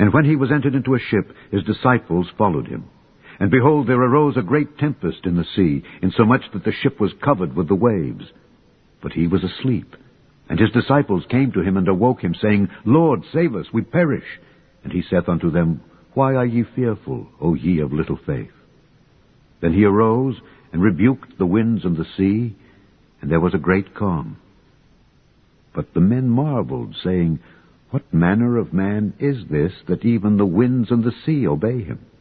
And when he was entered into a ship, his disciples followed him. And behold, there arose a great tempest in the sea, insomuch that the ship was covered with the waves. But he was asleep. And his disciples came to him and awoke him, saying, Lord, save us, we perish. And he saith unto them, Why are ye fearful, O ye of little faith? Then he arose and rebuked the winds and the sea, and there was a great calm. But the men marveled, saying, What manner of man is this, that even the winds and the sea obey him?